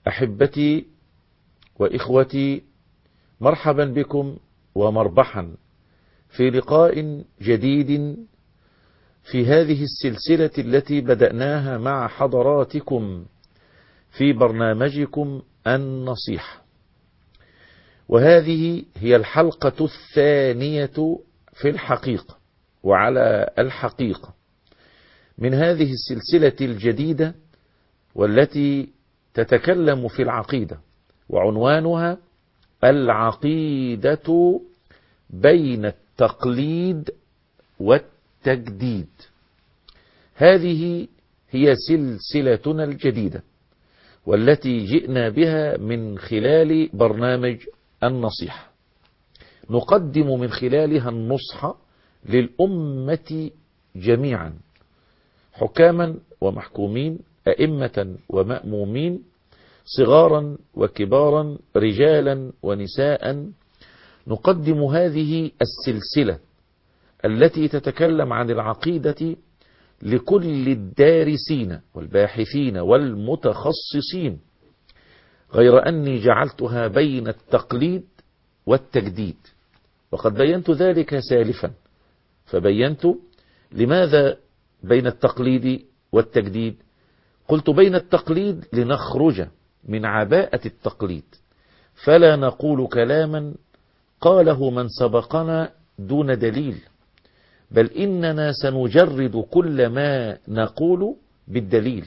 أحبتي وإخوتي، مرحبا بكم ومربحا في لقاء جديد في هذه السلسلة التي بدأناها مع حضراتكم في برنامجكم النصيحة، وهذه هي الحلقة الثانية في الحقيقة وعلى الحقيقة من هذه السلسلة الجديدة والتي تتكلم في العقيدة، وعنوانها العقيدة بين التقليد والتجديد. هذه هي سلسلتنا الجديدة والتي جئنا بها من خلال برنامج النصيحة، نقدم من خلالها النصح للأمة جميعا، حكاما ومحكومين، أئمة ومأمومين، صغارا وكبارا، رجالا ونساء. نقدم هذه السلسلة التي تتكلم عن العقيدة لكل الدارسين والباحثين والمتخصصين، غير أني جعلتها بين التقليد والتجديد، وقد بينت ذلك سالفا، فبينت لماذا بين التقليد والتجديد. قلت بين التقليد لنخرج من عباءة التقليد، فلا نقول كلاما قاله من سبقنا دون دليل، بل إننا سنجرد كل ما نقول بالدليل،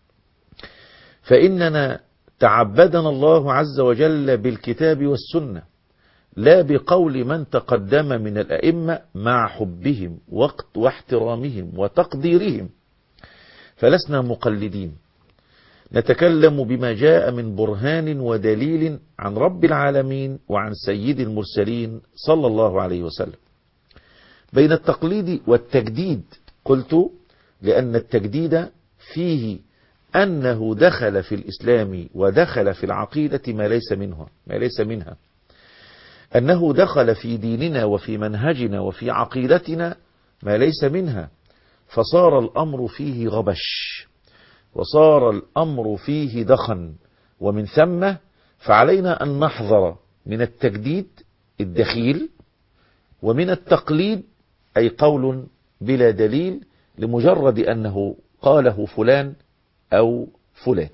فإننا تعبدنا الله عز وجل بالكتاب والسنة، لا بقول من تقدم من الأئمة مع حبهم واحترامهم وتقديرهم، فلسنا مقلدين، نتكلم بما جاء من برهان ودليل عن رب العالمين وعن سيد المرسلين صلى الله عليه وسلم. بين التقليد والتجديد قلت لأن التجديد فيه أنه دخل في الإسلام ودخل في العقيدة ما ليس منها، أنه دخل في ديننا وفي منهجنا وفي عقيدتنا ما ليس منها، فصار الأمر فيه غبش، وصار الأمر فيه دخن، ومن ثم فعلينا أن نحذر من التجديد الدخيل، ومن التقليد أي قول بلا دليل لمجرد أنه قاله فلان أو فلان.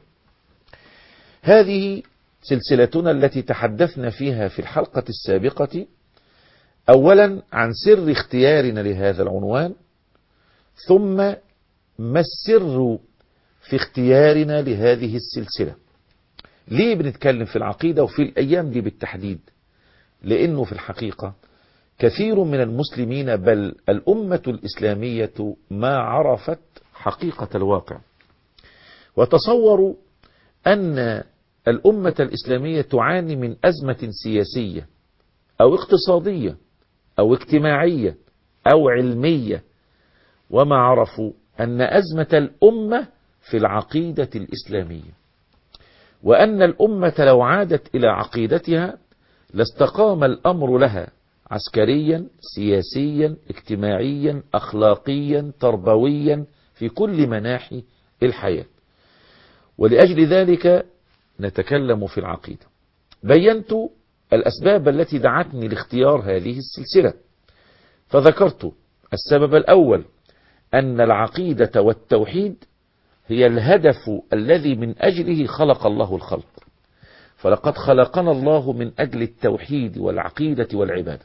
هذه سلسلتنا التي تحدثنا فيها في الحلقة السابقة أولا عن سر اختيارنا لهذا العنوان، ثم ما السر في اختيارنا لهذه السلسلة. ليه بنتكلم في العقيدة وفي الأيام دي بالتحديد؟ لأنه في الحقيقة كثير من المسلمين بل الأمة الإسلامية ما عرفت حقيقة الواقع، وتصوروا أن الأمة الإسلامية تعاني من أزمة سياسية أو اقتصادية أو اجتماعية أو علمية، وما عرفوا أن أزمة الأمة في العقيدة الإسلامية، وأن الأمة لو عادت إلى عقيدتها لاستقام الأمر لها عسكريا، سياسيا، اجتماعيا، أخلاقيا، تربويا، في كل مناحي الحياة. ولأجل ذلك نتكلم في العقيدة. بينت الأسباب التي دعتني لاختيار هذه السلسلة، فذكرت السبب الأول أن العقيدة والتوحيد هي الهدف الذي من أجله خلق الله الخلق، فلقد خلقنا الله من أجل التوحيد والعقيدة والعبادة.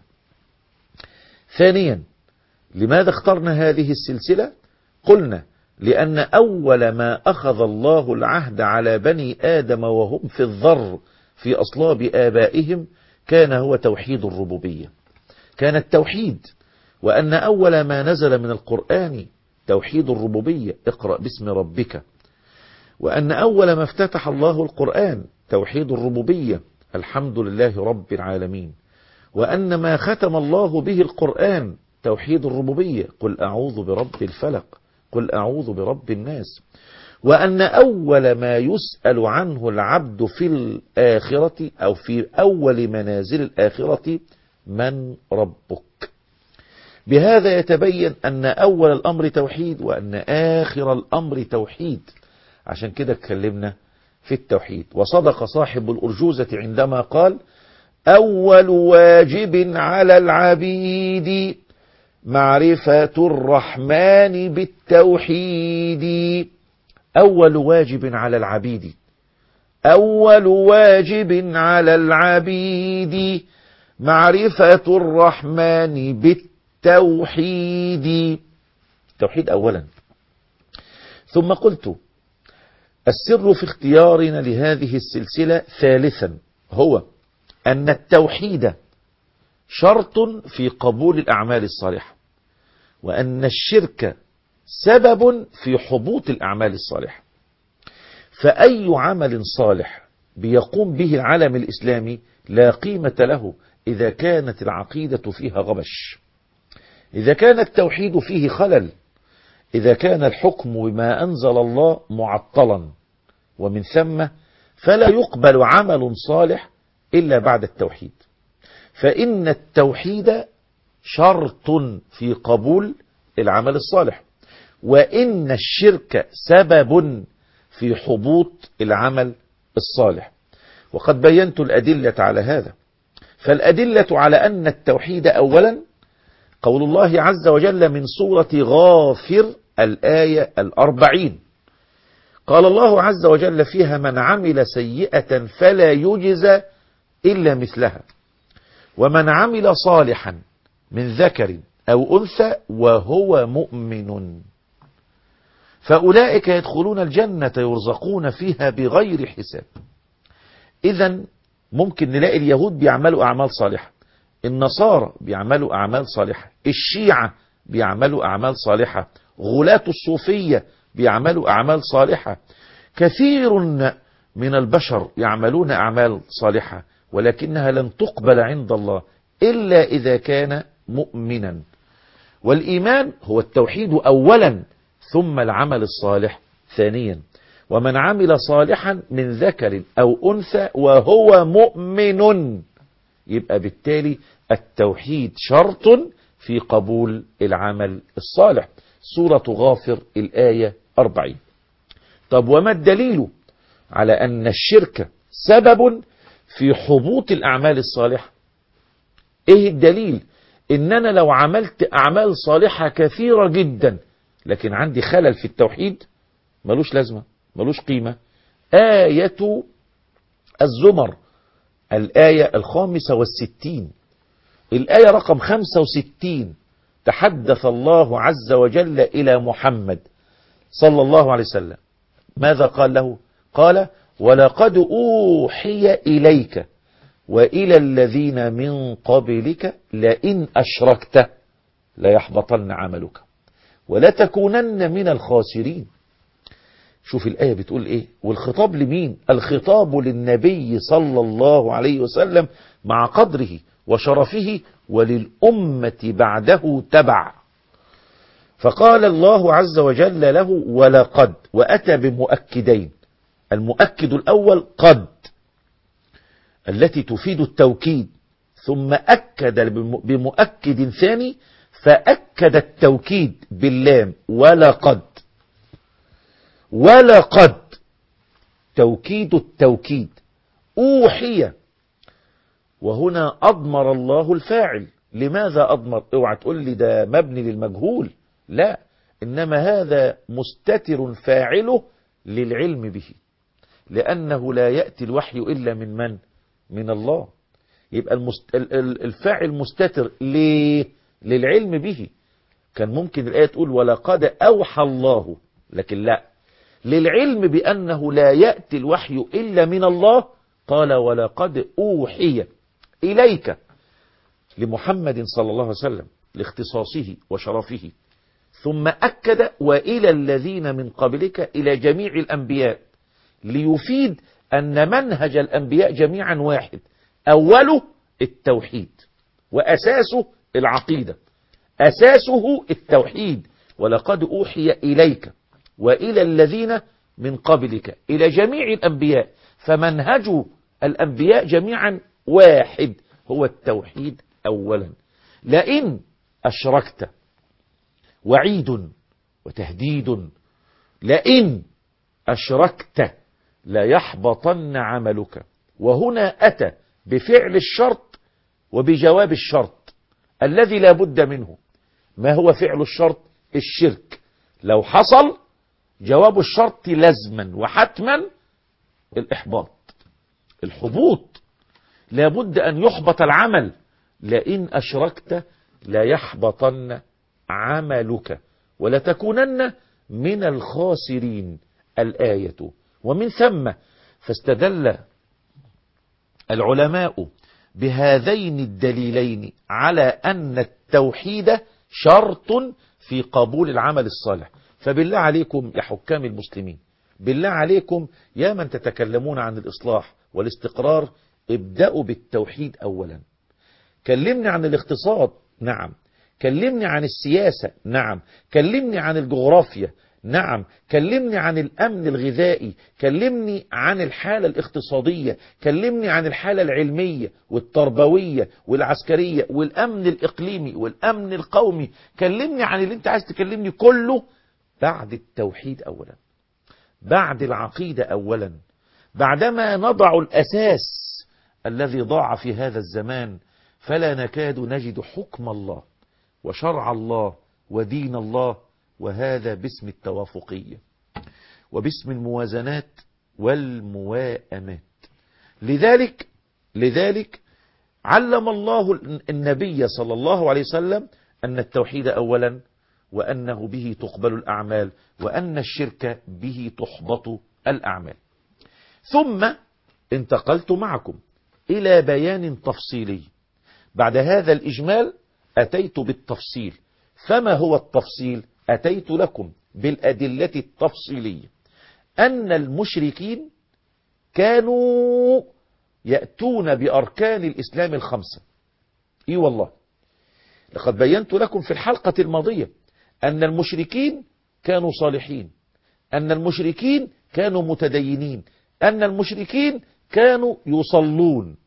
ثانيا، لماذا اخترنا هذه السلسلة؟ قلنا لأن أول ما أخذ الله العهد على بني آدم وهم في الذر في أصلاب آبائهم كان هو توحيد الربوبية، كان التوحيد، وأن أول ما نزل من القرآن توحيد الربوبية، اقرأ باسم ربك، وأن أول ما افتتح الله القرآن توحيد الربوبية، الحمد لله رب العالمين، وأن ما ختم الله به القرآن توحيد الربوبية، قل أعوذ برب الفلق، قل أعوذ برب الناس، وأن أول ما يسأل عنه العبد في الآخرة أو في أول منازل الآخرة من ربك. بهذا يتبين أن أول الأمر توحيد وأن آخر الأمر توحيد. عشان كده اتكلمنا في التوحيد. وصدق صاحب الأرجوزة عندما قال: أول واجب على العبيد معرفة الرحمن بالتوحيد. أول واجب على العبيد، أول واجب على العبيد معرفة الرحمن بالتوحيد. التوحيد أولا. ثم قلت: السر في اختيارنا لهذه السلسلة ثالثا هو أن التوحيد شرط في قبول الأعمال الصالحة، وأن الشرك سبب في حبوط الأعمال الصالحة. فأي عمل صالح بيقوم به العالم الإسلامي لا قيمة له إذا كانت العقيدة فيها غبش، إذا كان التوحيد فيه خلل، إذا كان الحكم بما أنزل الله معطلا. ومن ثم فلا يقبل عمل صالح إلا بعد التوحيد، فإن التوحيد شرط في قبول العمل الصالح، وإن الشرك سبب في حبوط العمل الصالح. وقد بينت الأدلة على هذا. فالأدلة على أن التوحيد أولا قول الله عز وجل من سورة غافر الآية 40. قال الله عز وجل فيها: من عمل سيئة فلا يجزى إلا مثلها، ومن عمل صالحا من ذكر أو أنثى وهو مؤمن فأولئك يدخلون الجنة يرزقون فيها بغير حساب. إذن ممكن نلاقي اليهود بيعملوا أعمال صالحة، النصارى بيعملوا أعمال صالحة، الشيعة بيعملوا أعمال صالحة، غلاة الصوفية بيعملوا أعمال صالحة، كثير من البشر يعملون أعمال صالحة، ولكنها لن تقبل عند الله إلا إذا كان مؤمنا. والإيمان هو التوحيد أولا، ثم العمل الصالح ثانيا. ومن عمل صالحا من ذكر أو أنثى وهو مؤمن، يبقى بالتالي التوحيد شرط في قبول العمل الصالح. سورة غافر الآية 40. طب وما الدليل على أن الشرك سبب في حبوط الأعمال الصالحة؟ إيه الدليل؟ إن أنا لو عملت أعمال صالحة كثيرة جدا لكن عندي خلل في التوحيد ملوش لازمة، ملوش قيمة. آية الزمر الآية 65، الآية رقم 65 تحدث الله عز وجل إلى محمد صلى الله عليه وسلم. ماذا قال له؟ قال: ولقد أوحي إليك وإلى الذين من قبلك لئن أشركت ليحبطن عملك ولتكونن من الخاسرين. شوف الآية بتقول إيه، والخطاب لمين؟ الخطاب للنبي صلى الله عليه وسلم مع قدره وشرفه، وللأمة بعده تبع. فقال الله عز وجل له ولقد، وأتى بمؤكدين. المؤكد الأول قد التي تفيد التوكيد، ثم أكد بمؤكد ثاني فأكد التوكيد باللام ولقد. ولقد توكيد التوكيد. أوحي، وهنا أضمر الله الفاعل. لماذا أضمر؟ اوعى تقول لي ده مبني للمجهول، لا، إنما هذا مستتر فاعله للعلم به، لأنه لا يأتي الوحي إلا من من؟ من الله. يبقى الفاعل مستتر ليه؟ للعلم به. كان ممكن الآية تقول ولقد أوحى الله، لكن لا، للعلم بأنه لا يأتي الوحي إلا من الله. قال ولقد أوحي إليك لمحمد صلى الله عليه وسلم لاختصاصه وشرفه، ثم أكد وإلى الذين من قبلك إلى جميع الأنبياء، ليفيد أن منهج الأنبياء جميعا واحد، أوله التوحيد وأساسه العقيدة، أساسه التوحيد. ولقد أوحي إليك وإلى الذين من قبلك إلى جميع الأنبياء، فمنهج الأنبياء جميعا واحد، هو التوحيد أولا. لئن أشركت، وعيد وتهديد، لئن أشركت لا يحبطن عملك. وهنا أتى بفعل الشرط وبجواب الشرط الذي لا بد منه. ما هو فعل الشرط؟ الشرك. لو حصل جواب الشرط لزما وحتما الإحباط، الحبوط. لا بد أن يحبط العمل. لئن أشركت لا يحبطن عملك ولتكونن من الخاسرين الآية. ومن ثم فاستدل العلماء بهذين الدليلين على أن التوحيد شرط في قبول العمل الصالح. فبالله عليكم يا حكام المسلمين، بالله عليكم يا من تتكلمون عن الإصلاح والاستقرار، ابدأوا بالتوحيد أولا. كلمني عن الاقتصاد، نعم. كلمني عن السياسة، نعم. كلمني عن الجغرافيا، نعم. كلمني عن الأمن الغذائي، كلمني عن الحالة الاقتصادية، كلمني عن الحالة العلمية والتربوية والعسكرية والأمن الإقليمي والأمن القومي. كلمني عن اللي انت عايز تكلمني كله بعد التوحيد أولا، بعد العقيدة أولا. بعدما نضع الأساس الذي ضاع في هذا الزمان، فلا نكاد نجد حكم الله وشرع الله ودين الله، وهذا باسم التوافقية وباسم الموازنات والموائمات. لذلك علم الله النبي صلى الله عليه وسلم أن التوحيد أولا، وأنه به تقبل الأعمال، وأن الشرك به تحبط الأعمال. ثم انتقلت معكم إلى بيان تفصيلي. بعد هذا الإجمال أتيت بالتفصيل. فما هو التفصيل؟ أتيت لكم بالأدلة التفصيلية أن المشركين كانوا يأتون بأركان الإسلام الخمسة. إي والله، لقد بينت لكم في الحلقة الماضية أن المشركين كانوا صالحين، أن المشركين كانوا متدينين، أن المشركين كانوا يصلون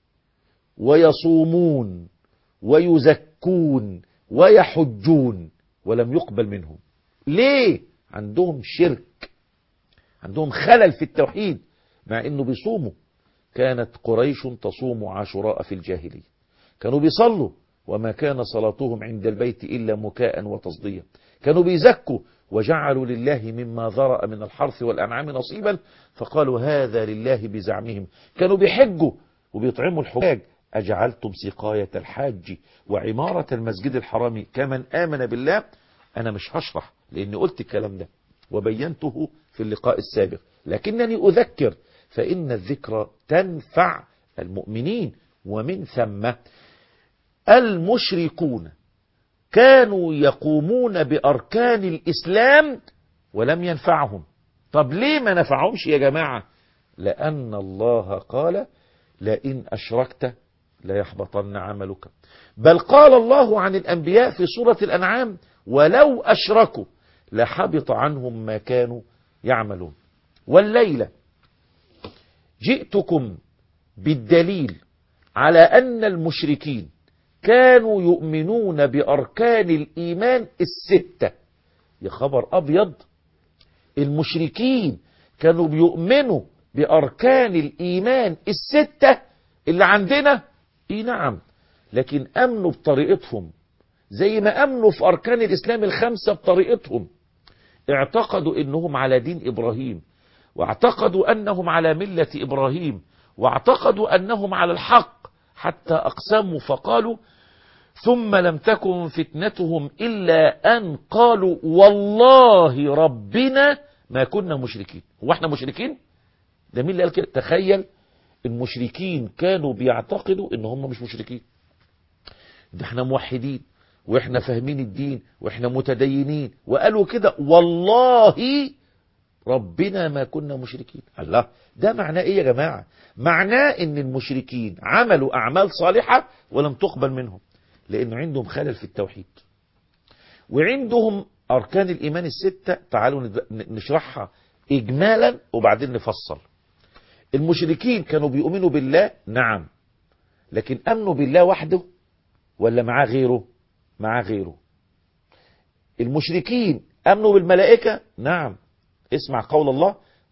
ويصومون ويزكون ويحجون، ولم يقبل منهم. ليه؟ عندهم شرك، عندهم خلل في التوحيد، مع انه بيصوموا. كانت قريش تصوم عاشوراء في الجاهلية، كانوا بيصلوا وما كان صلاتهم عند البيت إلا مكاء وتصديا، كانوا بيزكوا وجعلوا لله مما ذرأ من الحرث والأنعام نصيبا فقالوا هذا لله بزعمهم، كانوا بيحجوا وبيطعموا الحجاج. أجعلتم سقاية الحاج وعمارة المسجد الحرام كمن آمن بالله. أنا مش هشرح لأني قلت الكلام ده وبينته في اللقاء السابق، لكنني أذكر، فإن الذكرى تنفع المؤمنين. ومن ثم المشركون كانوا يقومون بأركان الإسلام ولم ينفعهم. طب ليه ما نفعهمش يا جماعة؟ لأن الله قال لئن أشركت لا يحبطن عملك. بل قال الله عن الأنبياء في سورة الأنعام ولو أشركوا لحبط عنهم ما كانوا يعملون. والليلة جئتكم بالدليل على أن المشركين كانوا يؤمنون بأركان الإيمان الستة. يا خبر أبيض، المشركين كانوا بيؤمنوا بأركان الإيمان الستة اللي عندنا. إيه نعم، لكن أمنوا بطريقتهم زي ما أمنوا في أركان الإسلام الخمسة بطريقتهم. اعتقدوا أنهم على دين إبراهيم، واعتقدوا أنهم على ملة إبراهيم، واعتقدوا أنهم على الحق، حتى أقسموا فقالوا ثم لم تكن فتنتهم إلا أن قالوا والله ربنا ما كنا مشركين. هو احنا مشركين؟ ده مين اللي قال كده؟ تخيل، المشركين كانوا بيعتقدوا ان هم مش مشركين، ده احنا موحدين واحنا فاهمين الدين واحنا متدينين، وقالوا كده والله ربنا ما كنا مشركين. الله، ده معناه ايه يا جماعة؟ معناه ان المشركين عملوا اعمال صالحة ولم تقبل منهم، لانه عندهم خلل في التوحيد وعندهم اركان الايمان الستة. تعالوا نشرحها اجمالا وبعدين نفصل. المشركين كانوا بيؤمنوا بالله، نعم، لكن امنوا بالله وحده ولا معاه غيره؟ معاه غيره. المشركين امنوا بالملائكة، نعم، اسمع قول الله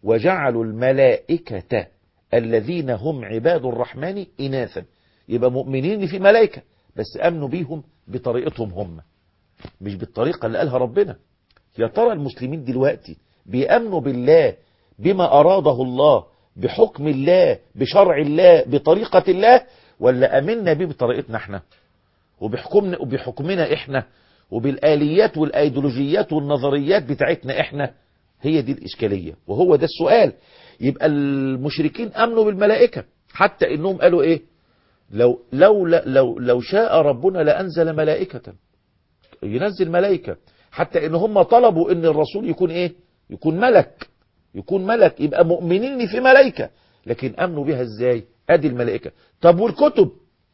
وجعلوا الملائكة الذين هم عباد الرحمن إناثا. يبقى مؤمنين في ملائكة بس أمنوا بيهم بطريقتهم هم، مش بالطريقة اللي قالها ربنا. يا ترى المسلمين دلوقتي بيأمنوا بالله بما أراده الله، بحكم الله، بشرع الله، بطريقة الله، ولا أمنا بيه بطريقتنا احنا وبحكمنا احنا وبالآليات والأيديولوجيات والنظريات بتاعتنا احنا؟ هي دي الإشكالية وهو ده السؤال. يبقى المشركين أمنوا بالملائكة، حتى إنهم قالوا إيه؟ لو شاء ربنا لأنزل ملائكة، ينزل ملائكة. حتى إن هم طلبوا إن الرسول يكون إيه؟ يكون ملك. يبقى مؤمنين في ملائكة، لكن أمنوا بها إزاي؟ أدي الملائكة. طب والكتب؟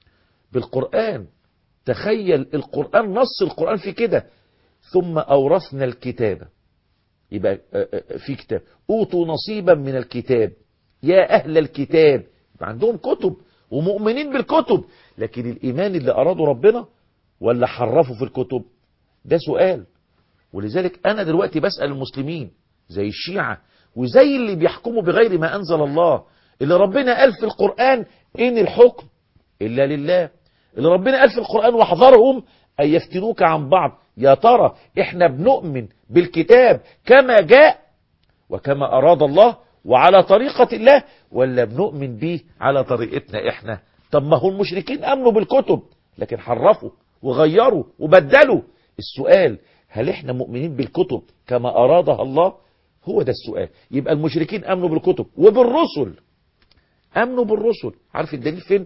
بالقرآن. تخيل القرآن، نص القرآن في كده، ثم أورثنا الكتاب. يبقى في كتاب، أوتوا نصيبا من الكتاب يا أهل الكتاب. يبقى عندهم كتب ومؤمنين بالكتب، لكن الإيمان اللي أرادوا ربنا ولا حرفوا في الكتب؟ ده سؤال. ولذلك أنا دلوقتي بسأل المسلمين زي الشيعة وزي اللي بيحكموا بغير ما أنزل الله، اللي ربنا قال في القرآن إن الحكم إلا لله، اللي ربنا قال في القرآن واحذرهم أن يفتنوك عن بعض. يا ترى إحنا بنؤمن بالكتاب كما جاء وكما أراد الله وعلى طريقة الله، ولا بنؤمن به على طريقتنا إحنا؟ طب ما هو المشركين أمنوا بالكتب لكن حرفوا وغيروا وبدلوا. السؤال، هل إحنا مؤمنين بالكتب كما أرادها الله؟ هو ده السؤال. يبقى المشركين أمنوا بالكتب وبالرسل، أمنوا بالرسل. عارف الدليل فين؟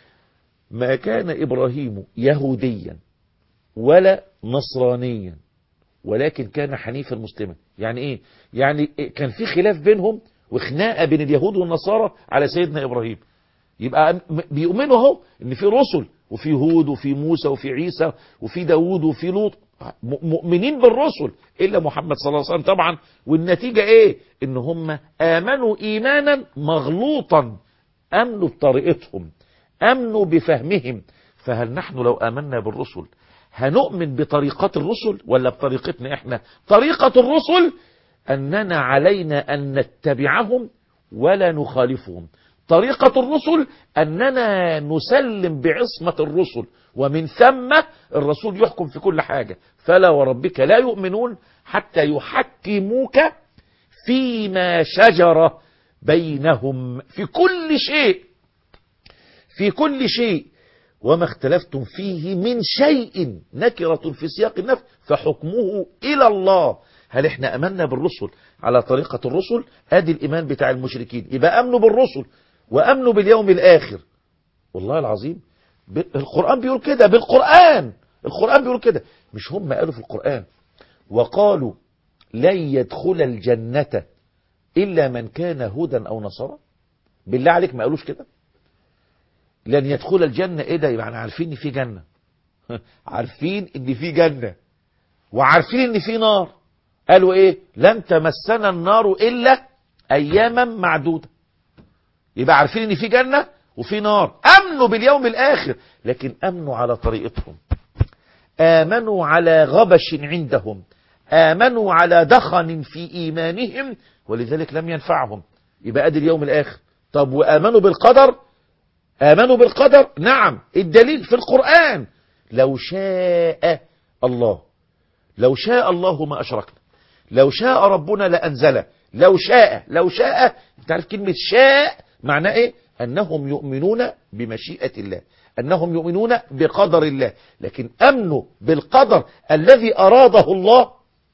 ما كان إبراهيم يهوديا ولا نصرانيا ولكن كان حنيفا مسلما. يعني ايه؟ يعني كان في خلاف بينهم وخناقه بين اليهود والنصارى على سيدنا ابراهيم. يبقى بيؤمنوا اهو ان في رسل وفي هود وفي موسى وفي عيسى وفي داوود وفي لوط، مؤمنين بالرسل الا محمد صلى الله عليه وسلم طبعا. والنتيجه ايه؟ ان هم امنوا ايمانا مغلوطا، امنوا بطريقتهم، امنوا بفهمهم. فهل نحن لو امنا بالرسل هنؤمن بطريقة الرسل ولا بطريقتنا احنا؟ طريقة الرسل أننا علينا أن نتبعهم ولا نخالفهم. طريقة الرسل أننا نسلم بعصمة الرسل، ومن ثم الرسول يحكم في كل حاجة. فلا وربك لا يؤمنون حتى يحكموك فيما شجر بينهم، في كل شيء وما اختلفتم فيه من شيء نكرة في سياق النفي فحكمه إلى الله. هل احنا أمنا بالرسل على طريقة الرسل؟ ادي الإيمان بتاع المشركين. يبقى أمنوا بالرسل وأمنوا باليوم الآخر. والله العظيم القرآن بيقول كده، القرآن بيقول كده. مش هم قالوا في القرآن وقالوا لن يدخل الجنة إلا من كان هودا أو نصارى؟ بالله عليك ما قالوش كده؟ لن يدخل الجنة. ايه ده؟ يبقى احنا عارفين ان في جنة عارفين ان في جنة وعارفين ان في نار. قالوا ايه؟ لن تمسنا النار الا اياما معدودة. يبقى عارفين ان في جنة وفي نار، امنوا باليوم الاخر، لكن امنوا على طريقتهم، امنوا على غبش عندهم، امنوا على دخن في ايمانهم، ولذلك لم ينفعهم. يبقى ادي اليوم الاخر. طب وامنوا بالقدر؟ آمنوا بالقدر، نعم. الدليل في القرآن. لو شاء الله ما أشركنا، لو شاء ربنا لأنزل. لو شاء. انت عارف كلمة شاء معناه ايه؟ أنهم يؤمنون بمشيئة الله، أنهم يؤمنون بقدر الله، لكن أمنوا بالقدر الذي أراده الله،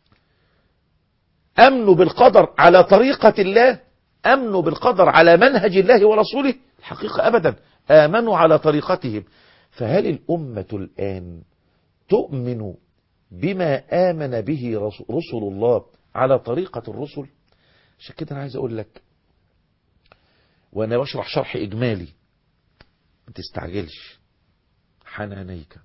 أمنوا بالقدر على طريقة الله، أمنوا بالقدر على منهج الله ورسوله؟ الحقيقة أبدا، آمنوا على طريقتهم. فهل الأمة الآن تؤمن بما آمن به رسل الله على طريقة الرسل؟ عشان كده أنا عايز أقول لك وأنا بشرح شرح إجمالي، ما تستعجلش، حنانيك،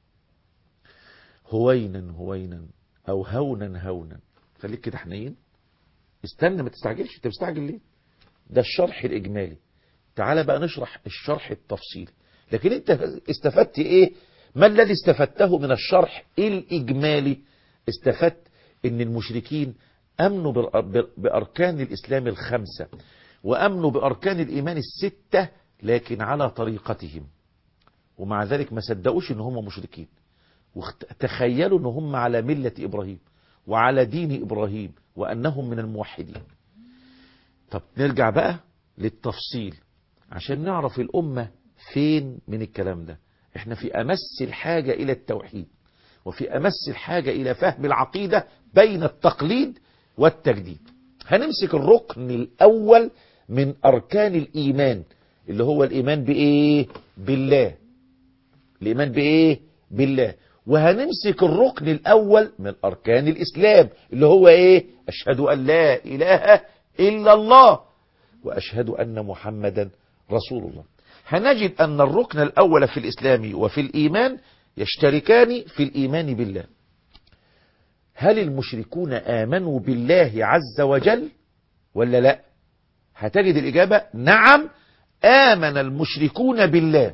هوينا أو هونا، خليك كده حنين، استنى ما تستعجلش. انت مستعجل ليه؟ ده الشرح الإجمالي، تعال بقى نشرح الشرح التفصيلي. لكن انت استفدت ايه؟ ما الذي استفدته من الشرح الإجمالي؟ استفدت ان المشركين أمنوا بأركان الإسلام الخمسة، وأمنوا بأركان الإيمان الستة، لكن على طريقتهم، ومع ذلك ما صدقوش إن هم مشركين، وتخيلوا إن هم على ملة إبراهيم وعلى دين إبراهيم وأنهم من الموحدين. طب نرجع بقى للتفصيل عشان نعرف الأمة فين من الكلام ده. احنا في أمس الحاجة إلى التوحيد، وفي أمس الحاجة إلى فهم العقيدة بين التقليد والتجديد. هنمسك الركن الأول من أركان الإيمان اللي هو الإيمان بإيه؟ بالله. الإيمان بإيه؟ بالله. وهنمسك الركن الأول من أركان الإسلام اللي هو إيه؟ أشهد أن لا إله إلا الله وأشهد أن محمدا رسول الله. هنجد أن الركن الأول في الإسلام وفي الإيمان يشتركان في الإيمان بالله. هل المشركون آمنوا بالله عز وجل ولا لا؟ هتجد الإجابة نعم، آمن المشركون بالله،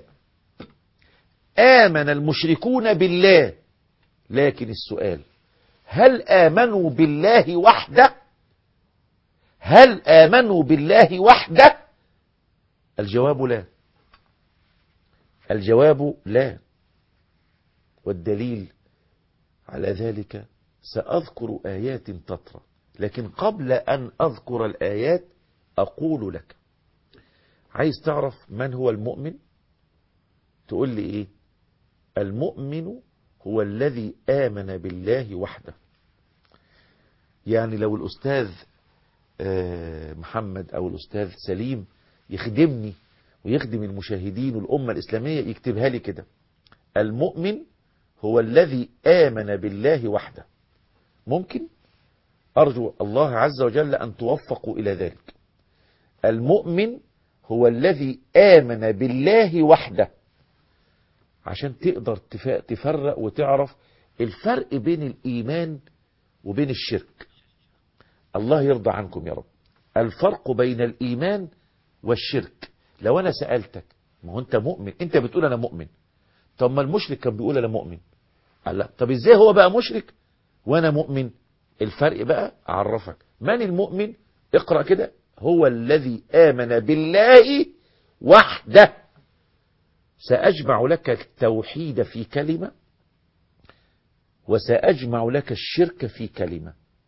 آمن المشركون بالله. لكن السؤال، هل آمنوا بالله وحده؟ هل آمنوا بالله وحده؟ الجواب لا، الجواب لا. والدليل على ذلك سأذكر آيات تترى، لكن قبل أن أذكر الآيات أقول لك، عايز تعرف من هو المؤمن؟ تقول لي إيه؟ المؤمن هو الذي آمن بالله وحده. يعني لو الأستاذ محمد أو الأستاذ سليم يخدمني ويخدم المشاهدين والأمة الإسلامية، يكتبها لي كده: المؤمن هو الذي آمن بالله وحده. ممكن؟ أرجو الله عز وجل أن توفقوا إلى ذلك. المؤمن هو الذي آمن بالله وحده، عشان تقدر تفرق وتعرف الفرق بين الإيمان وبين الشرك. الله يرضى عنكم يا رب. الفرق بين الإيمان والشرك. لو أنا سألتك، ما هو أنت مؤمن، أنت بتقول أنا مؤمن، طب ما المشرك كان بيقول أنا مؤمن. قال لا، طب إزاي هو بقى مشرك وأنا مؤمن؟ الفرق بقى أعرفك. من المؤمن؟ اقرأ كده: هو الذي آمن بالله وحده. سأجمع لك التوحيد في كلمة، وسأجمع لك الشرك في كلمة.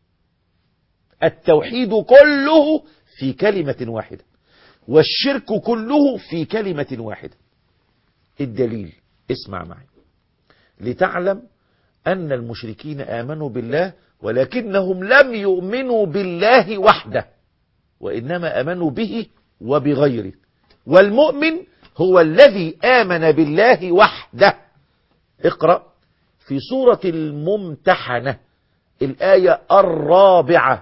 التوحيد كله في كلمة واحدة، والشرك كله في كلمة واحدة. الدليل، اسمع معي لتعلم أن المشركين آمنوا بالله، ولكنهم لم يؤمنوا بالله وحده، وإنما آمنوا به وبغيره. والمؤمن هو الذي آمن بالله وحده. اقرأ في سورة الممتحنة الآية 4.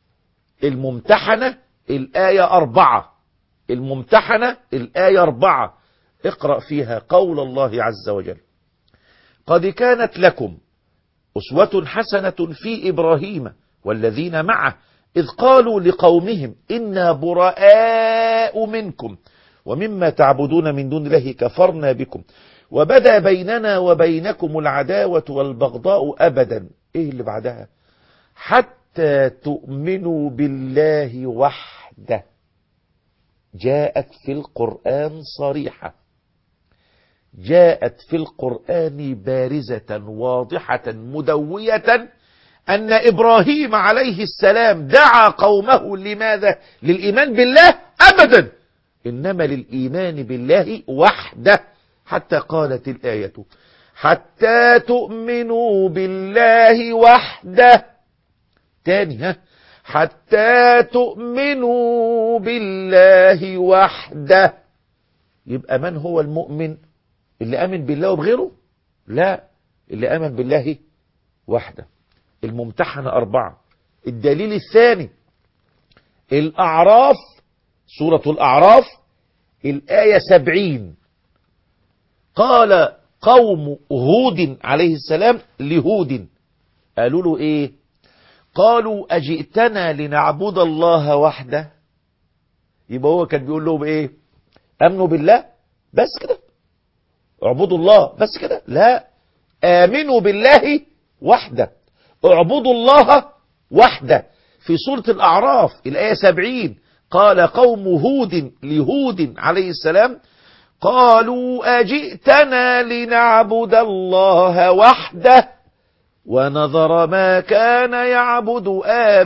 الممتحنة الآية 4. الممتحنة الآية 4. اقرأ فيها قول الله عز وجل: قد كانت لكم أسوة حسنة في إبراهيم والذين معه إذ قالوا لقومهم إنا براء منكم ومما تعبدون من دون الله كفرنا بكم وبدا بيننا وبينكم العداوة والبغضاء أبدا. إيه اللي بعدها؟ حتى تؤمنوا بالله وحده. جاءت في القرآن صريحة، جاءت في القرآن بارزة واضحة مدوية أن إبراهيم عليه السلام دعا قومه لماذا؟ للإيمان بالله؟ أبدا، إنما للإيمان بالله وحده. حتى قالت الآية: حتى تؤمنوا بالله وحده. تاني، حتى تؤمنوا بالله وحده. يبقى من هو المؤمن؟ اللي آمن بالله وبغيره؟ لا، اللي آمن بالله وحده. الممتحنة 4. الدليل الثاني الأعراف، سورة الأعراف الآية 70. قال قوم هود عليه السلام لهود، قالوا له إيه؟ قالوا أجئتنا لنعبد الله وحده. يبقى هو كان بيقول لهم إيه؟ أمنوا بالله بس كده، اعبدوا الله بس كده؟ لا، آمنوا بالله وحده، اعبدوا الله وحده. في سورة الأعراف الآية 70 قال قوم هود لهود عليه السلام قالوا أجئتنا لنعبد الله وحده ونذر ما كان يعبد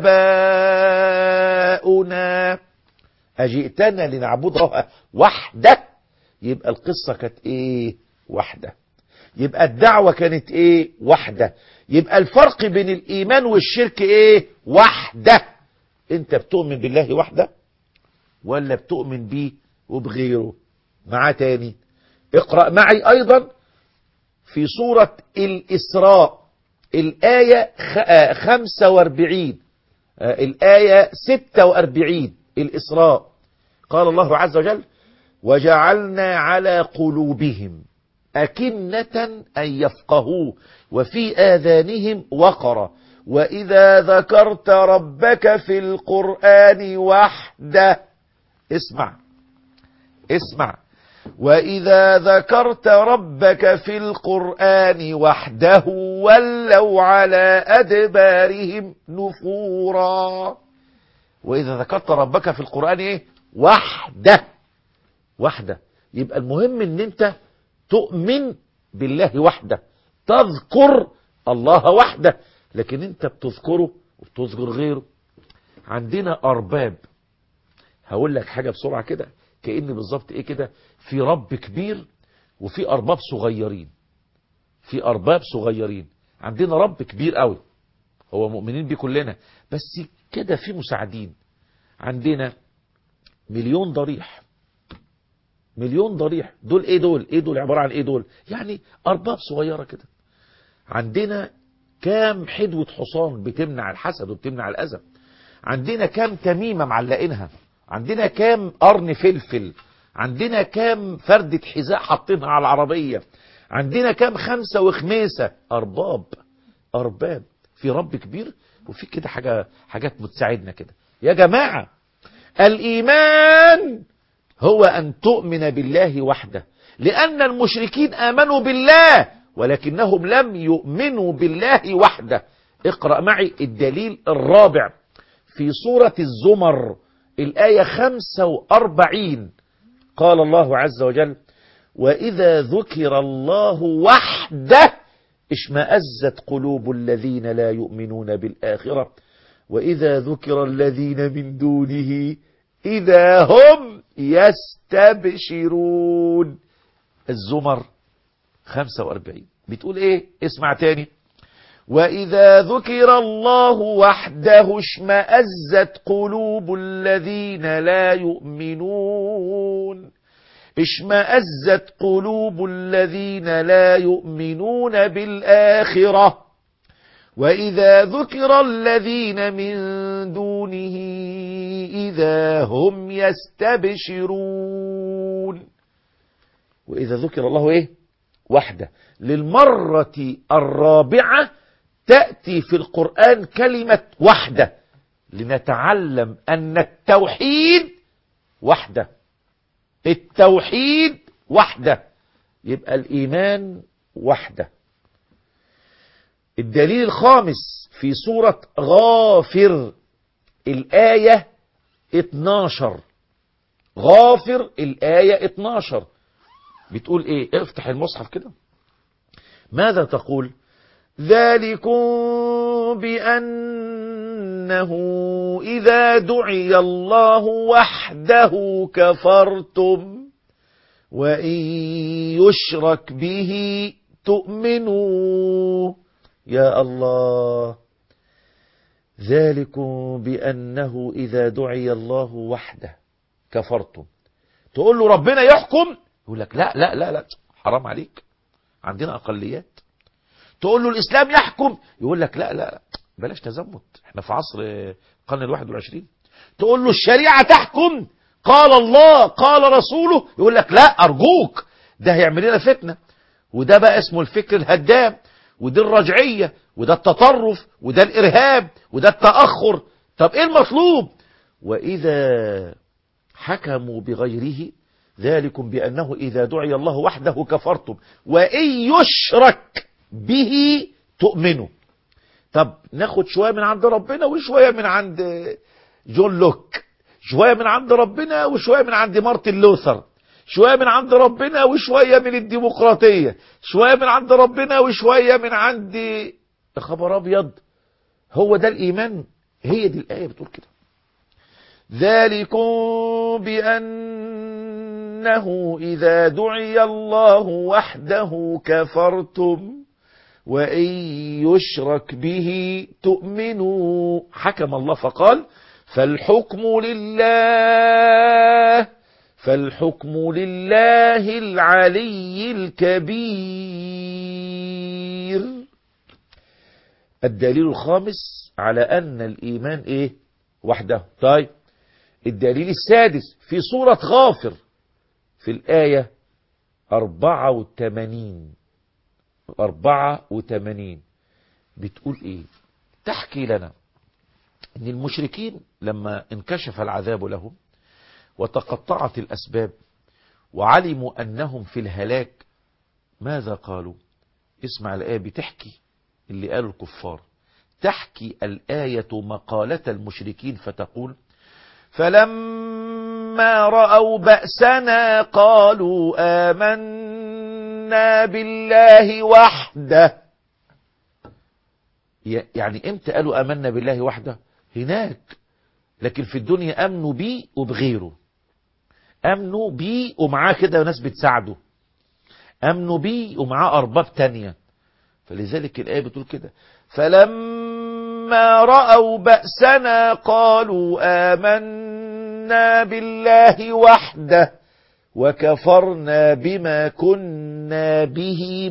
آباؤنا. أجئتنا لنعبد الله وحده، يبقى القصة كانت ايه؟ وحده. يبقى الدعوة كانت ايه؟ وحده. يبقى الفرق بين الإيمان والشرك ايه؟ وحده. انت بتؤمن بالله وحده ولا بتؤمن بيه وبغيره؟ معاه تاني، اقرأ معي أيضا في سورة الإسراء الآية 45 الآية 46 الإسراء. قال الله عز وجل وجعلنا على قلوبهم أكنة أن يفقهوا وفي آذانهم وقرا وإذا ذكرت ربك في القرآن وحده. اسمع وإذا ذكرت ربك في القرآن وحده ولوا على أدبارهم نفورا. وإذا ذكرت ربك في القرآن ايه؟ وحده. يبقى المهم ان انت تؤمن بالله وحده، تذكر الله وحده، لكن انت بتذكره وبتذكر غيره. عندنا أرباب، هقول لك حاجة بسرعة كده كأن بالظبط ايه كده، في رب كبير وفي أرباب صغيرين. عندنا رب كبير قوي هو مؤمنين بيه كلنا، بس كده في مساعدين. عندنا مليون ضريح. دول ايه؟ دول عبارة عن ايه؟ دول يعني أرباب صغيرة كده. عندنا كام حدوة حصان بتمنع الحسد وبتمنع الأذى. عندنا كام تميمة معلقينها. عندنا كام قرن فلفل. عندنا كام فردة حذاء حاطينها على العربية. عندنا كام خمسة وخميسة. أرباب في رب كبير وفي كده حاجات بتساعدنا كده. يا جماعة الإيمان هو أن تؤمن بالله وحده، لأن المشركين آمنوا بالله ولكنهم لم يؤمنوا بالله وحده. اقرأ معي الدليل الرابع في سورة الزمر الآية 45. قال الله عز وجل وإذا ذكر الله وحده اشمأزت قلوب الذين لا يؤمنون بالآخرة وإذا ذكر الذين من دونه إذا هم يستبشرون. الزمر 45 بتقول ايه؟ اسمع تاني. وإذا ذكر الله وحده اشمأزت قلوب الذين لا يؤمنون. اشمأزت قلوب الذين لا يؤمنون بالآخرة وإذا ذكر الذين من دونه إذا هم يستبشرون. وإذا ذكر الله ايه؟ وحده. للمرة الرابعة تأتي في القرآن كلمة وحده لنتعلم أن التوحيد وحده. التوحيد وحده، يبقى الإيمان وحده. الدليل الخامس في سورة غافر الآية 12. غافر الآية 12 بتقول ايه؟ افتح المصحف كده. ماذا تقول؟ ذلكم بأنه إذا دعي الله وحده كفرتم وإن يشرك به تؤمنوا. يا الله، ذلكم بأنه إذا دعي الله وحده كفرتم. تقول له ربنا يحكم، يقول لك لا لا لا لا حرام عليك، عندنا أقليات. تقول له الإسلام يحكم، يقول لك لا لا بلاش تزمت، احنا في عصر القرن 21. تقول له الشريعة تحكم، قال الله قال رسوله، يقول لك لا أرجوك ده هيعمل لنا فتنة. وده بقى اسمه الفكر الهدام، وده الرجعية، وده التطرف، وده الإرهاب، وده التأخر. طب ايه المطلوب؟ وإذا حكموا بغيره ذلكم بأنه إذا دعي الله وحده كفرتم وإن يشرك به تؤمنوا. طب ناخد شوية من عند ربنا وشوية من عند جون لوك، شوية من عند ربنا وشوية من عند مارتن لوثر، شوية من عند ربنا وشوية من الديمقراطية، شوية من عند ربنا وشوية من عند خبر أبيض. هو ده الإيمان، هي دي الآية بتقول كده. ذلكم بأنه إذا دعي الله وحده كفرتم وإن يشرك به تؤمنوا. حكم الله فقال فالحكم لله العلي الكبير. الدليل الخامس على أن الإيمان إيه؟ وحده. طيب الدليل السادس في سورة غافر في الآية 84 بتقول إيه؟ تحكي لنا أن المشركين لما انكشف العذاب لهم وتقطعت الأسباب وعلموا أنهم في الهلاك ماذا قالوا؟ اسمع الآية بتحكي اللي قالوا الكفار. تحكي الآية مقالة المشركين فتقول فلما رأوا بأسنا قالوا آمنا بالله وحده. يعني امتى قالوا آمنا بالله وحده؟ هناك، لكن في الدنيا أمنوا بيه وبغيره، أمنوا بيه ومعاه كده ناس بتساعده، أمنوا بيه ومعاه أرباب تانية. فلذلك الآية بتقول كده فلما رأوا بأسنا قالوا آمنا بالله وحده وكفرنا بما كنا به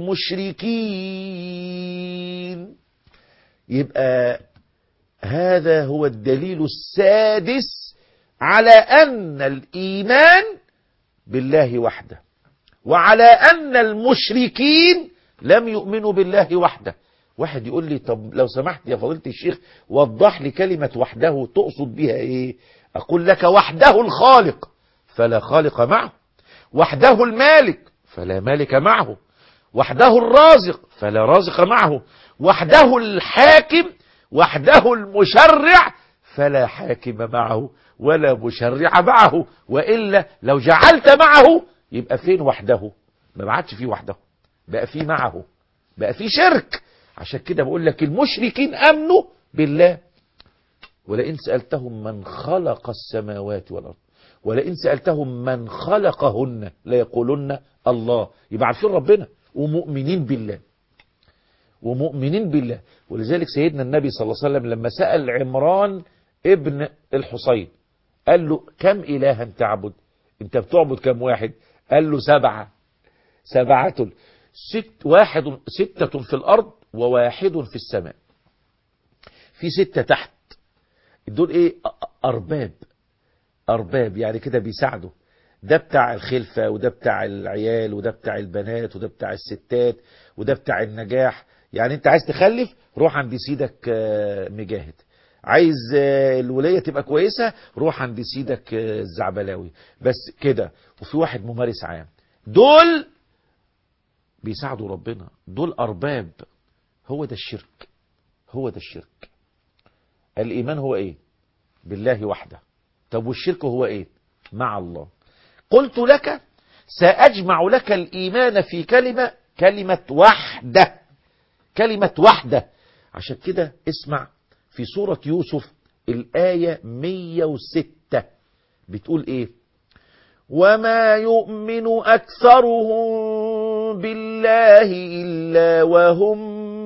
مشركين. يبقى هذا هو الدليل السادس على أن الإيمان بالله وحده، وعلى أن المشركين لم يؤمنوا بالله وحده. واحد يقول لي طب لو سمحت يا فضيلة الشيخ وضح لي كلمة وحده تقصد بها ايه؟ اقول لك وحده الخالق فلا خالق معه، وحده المالك فلا مالك معه، وحده الرازق فلا رازق معه، وحده الحاكم وحده المشرع فلا حاكم معه ولا مشرع معه. وإلا لو جعلت معه يبقى فين وحده؟ ما عادش فيه وحده، بقى فيه معه، بقى فيه شرك. عشان كده بقول لك المشركين امنوا بالله. ولئن سألتهم من خلق السماوات والارض ولئن سألتهم من خلقهن ليقولن الله. يبقى عارفين ربنا ومؤمنين بالله، ومؤمنين بالله. ولذلك سيدنا النبي صلى الله عليه وسلم لما سأل عمران ابن الحصين قال له كم إلها تعبد؟ انت بتعبد كم واحد؟ قال له 7 ستة في الأرض وواحد في السماء. في 6 تحت، دول ايه؟ أرباب يعني كده بيساعدوا. ده بتاع الخلفة، وده بتاع العيال، وده بتاع البنات، وده بتاع الستات، وده بتاع النجاح. يعني انت عايز تخلف روح عند سيدك مجاهد، عايز الولاية تبقى كويسة روح عند سيدك الزعبلاوي، بس كده. وفي واحد ممارس عام، دول بيساعدوا ربنا، دول أرباب. هو ده الشرك، هو ده الشرك. الإيمان هو إيه؟ بالله وحده. طب والشرك هو إيه؟ مع الله. قلت لك سأجمع لك الإيمان في كلمة وحده، كلمة وحده. عشان كده اسمع في سورة يوسف الآية 106 بتقول إيه؟ وما يؤمن أكثرهم بالله إلا وهم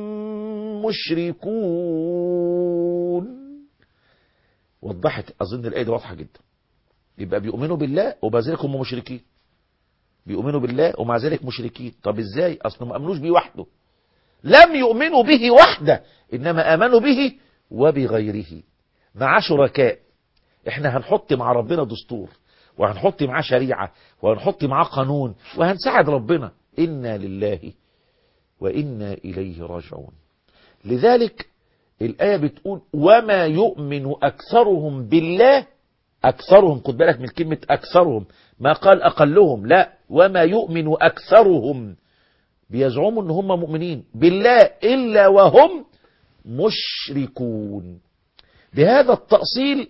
مشركون. وضحت أظن الآية دي واضحة جدا. يبقى بيؤمنوا بالله ومع ذلك هم مشركين، بيؤمنوا بالله ومع ذلك مشركين. طب ازاي؟ أصلا ما أمنوش بيه وحده، لم يؤمنوا به وحده، إنما آمنوا به وبغيره مع شركاء. احنا هنحط مع ربنا دستور، وهنحط معاه شريعة، وهنحط معاه قانون، وهنساعد ربنا. إنا لله وإنا إليه راجعون. لذلك الآية بتقول وما يؤمن أكثرهم بالله. أكثرهم، خد بالك من كلمة أكثرهم، ما قال أقلهم، لا، وما يؤمن أكثرهم. بيزعموا ان هم مؤمنين بالله إلا وهم مشركون. بهذا التأصيل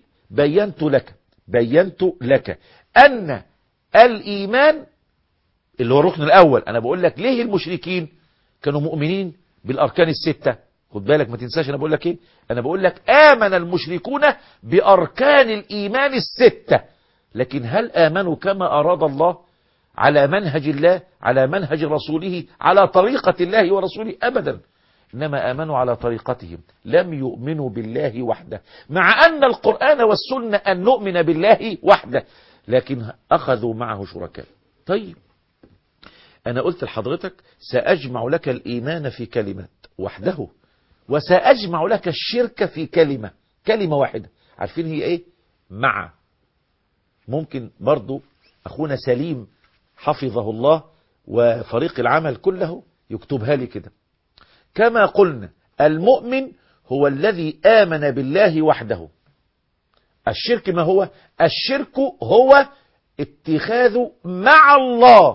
بينت لك أن الإيمان اللي هو الركن الأول. أنا بقول لك ليه المشركين كانوا مؤمنين بالأركان الستة. خد بالك ما تنساش أنا بقول لك إيه. أنا بقول لك آمن المشركون بأركان الإيمان الستة، لكن هل آمنوا كما أراد الله على منهج الله على منهج رسوله على طريقة الله ورسوله؟ أبدا، إنما آمنوا على طريقتهم، لم يؤمنوا بالله وحده، مع أن القرآن والسنة أن نؤمن بالله وحده، لكن أخذوا معه شركاء. طيب أنا قلت لحضرتك سأجمع لك الإيمان في كلمة وحده، وسأجمع لك الشرك في كلمة واحدة. عارفين هي إيه؟ مع. ممكن برضو أخونا سليم حفظه الله وفريق العمل كله يكتبها لي كده. كما قلنا المؤمن هو الذي آمن بالله وحده. الشرك ما هو؟ الشرك هو اتخاذ مع الله،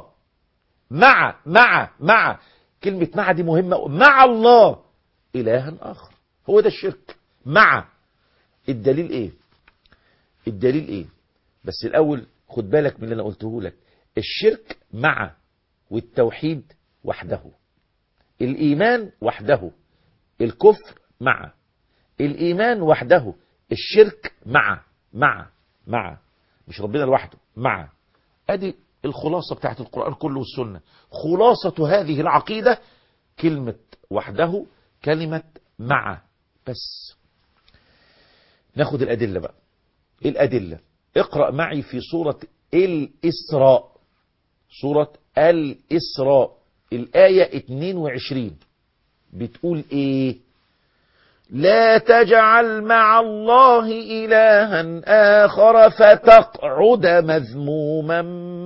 مع كلمة مع دي مهمة، مع الله إلها آخر، هو ده الشرك. مع. الدليل إيه؟ الدليل إيه؟ بس الأول خد بالك من اللي أنا قلته لك. الشرك مع، والتوحيد وحده، الإيمان وحده، الكفر مع، الإيمان وحده، الشرك مع مش ربنا لوحده، مع. أدي الخلاصة بتاعت القرآن كله والسنة. خلاصة هذه العقيدة كلمة وحده، كلمة مع. بس ناخد الأدلة بقى. الأدلة اقرأ معي في سورة الإسراء، سورة الإسراء الآية 22 بتقول إيه؟ لا تجعل مع الله إلها آخر فتقعد مذموما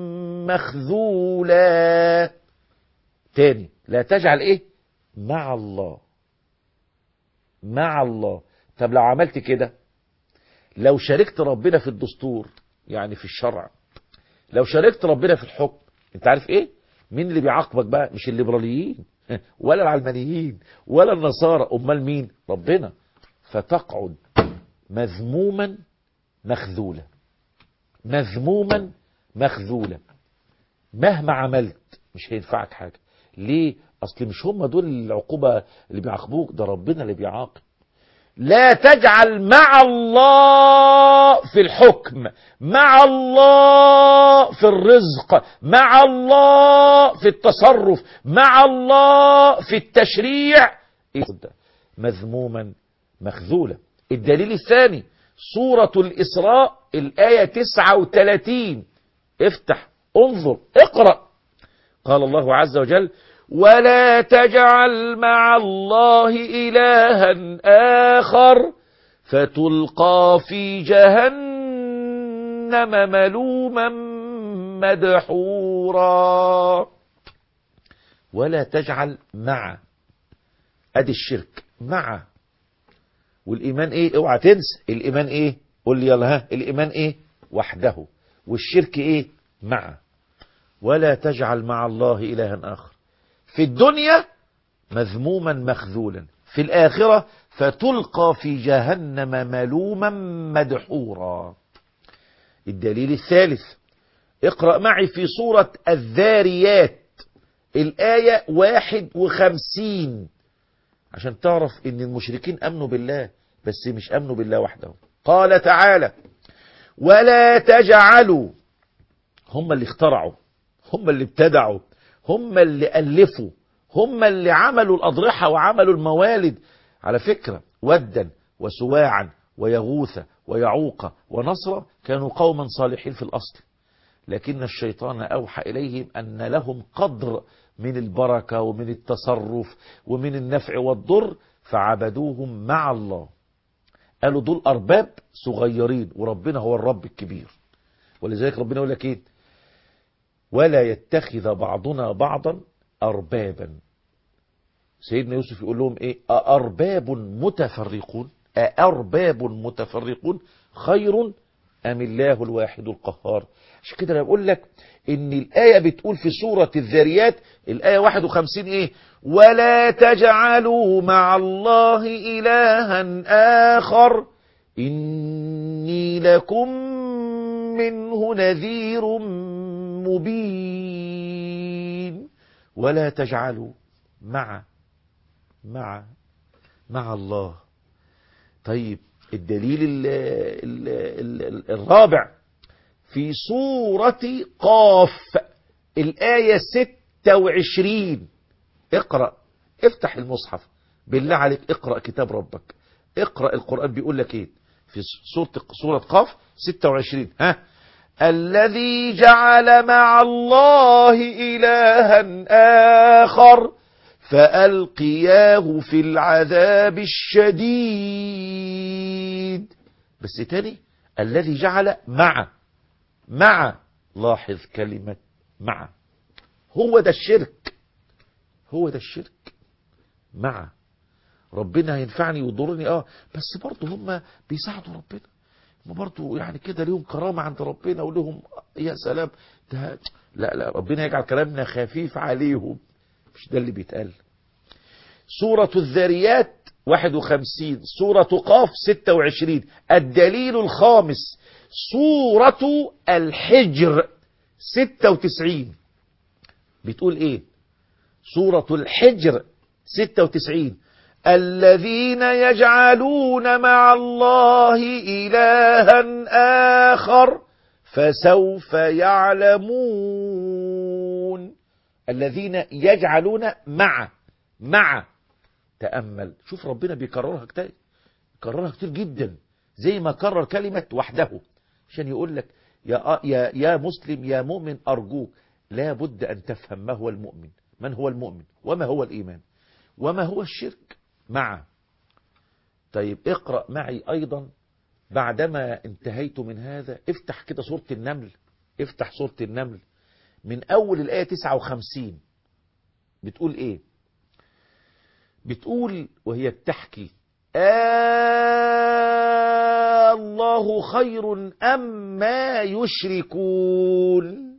مخذولا. تاني، لا تجعل إيه؟ مع الله. مع الله. طب لو عملت كده، لو شاركت ربنا في الدستور يعني في الشرع، لو شاركت ربنا في الحكم، انت عارف ايه؟ مين اللي بيعاقبك بقى؟ مش الليبراليين ولا العلمانيين ولا النصارى، امال مين؟ ربنا. فتقعد مذموما مخذولا. مذموما مخذولا. مهما عملت مش هينفعك حاجة. ليه؟ اصل مش هم دول العقوبة اللي بيعاقبوك، ده ربنا اللي بيعاقب. لا تجعل مع الله في الحكم، مع الله في الرزق، مع الله في التصرف، مع الله في التشريع مذموما مخذولا. الدليل الثاني سورة الإسراء الآية 39. افتح انظر اقرأ. قال الله عز وجل ولا تجعل مع الله إلها آخر فتلقى في جهنم ملوما مدحورا. ولا تجعل مع، ادي الشرك مع. والإيمان ايه؟ اوعى تنسى الإيمان ايه؟ قول لي يلا ها. الإيمان ايه؟ وحده. والشرك ايه؟ مع. ولا تجعل مع الله إلها آخر. في الدنيا مذموما مخذولا، في الآخرة فتلقى في جهنم ملوما مدحورا. الدليل الثالث اقرأ معي في سورة الذاريات الآية 51 عشان تعرف ان المشركين امنوا بالله، بس مش امنوا بالله وحده. قال تعالى ولا تجعلوا. هم اللي اخترعوا، هم اللي ابتدعوا، هم اللي ألفوا، هم اللي عملوا الأضرحة وعملوا الموالد. على فكرة ودا وسواعا ويغوث ويعوق ونصر كانوا قوما صالحين في الأصل، لكن الشيطان أوحى إليهم أن لهم قدر من البركة ومن التصرف ومن النفع والضر، فعبدوهم مع الله. قالوا دول أرباب صغيرين وربنا هو الرب الكبير. ولذلك ربنا يقول لك ايه؟ ولا يتخذ بعضنا بعضا أربابا. سيدنا يوسف يقول لهم ايه؟ أأرباب متفرقون، أأرباب متفرقون خير أم الله الواحد القهار. عشان كده أنا بقول لك إن الآية بتقول في سورة الذاريات الآية 51 إيه؟ ولا تجعلوا مع الله إلها آخر إني لكم منه نذير مبين. ولا تجعلوا مع الله. طيب الدليل الرابع في سورة قاف الآية 26. اقرأ، افتح المصحف بالله عليك، اقرأ كتاب ربك، اقرأ القرآن بيقول لك ايه في سورة قاف 26. ها؟ الذي جعل مع الله إلها آخر فألقياه في العذاب الشديد. بس تاني الذي جعل مع، لاحظ كلمة مع، هو ده الشرك، هو ده الشرك. مع ربنا هينفعني ويضرني بس برضه هم بيساعدوا ربنا، هم برضه يعني كده ليهم كرامة عند ربنا ولهم يا سلام ده. لا ربنا يجعل كلامنا خفيف عليهم، مش ده اللي بيتقال. سورة الذاريات 51، سورة قاف 26. الدليل الخامس سورة الحجر 96 بتقول ايه؟ سورة الحجر 96 الذين يجعلون مع الله إلها آخر فسوف يعلمون. الذين يجعلون مع تأمل، شوف ربنا بيكررها كتير، كررها كتير جدا، زي ما كرر كلمة وحده عشان يقول لك يا مسلم يا مؤمن أرجوك لا بد أن تفهم ما هو المؤمن، من هو المؤمن وما هو الإيمان وما هو الشرك مع. طيب اقرأ معي أيضا بعدما انتهيت من هذا، افتح كده سورة النمل، افتح سورة النمل من أول الآية 59. بتقول إيه؟ بتقول وهي بتحكي الله خير أم ما يشركون.